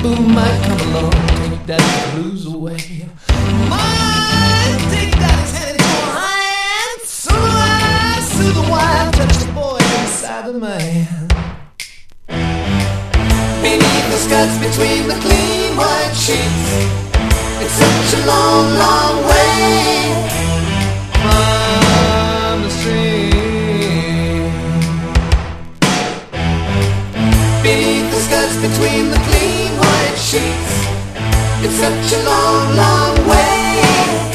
who might come along, take daddy's blues away. Might take daddy's hand into her hand, soothe the wife, touch the boy inside the man. Beneath the skirts, between the clean white sheets, it's such a long, long way from the stream. Beneath the skirts, between the clean white sheets, it's such a long, long way.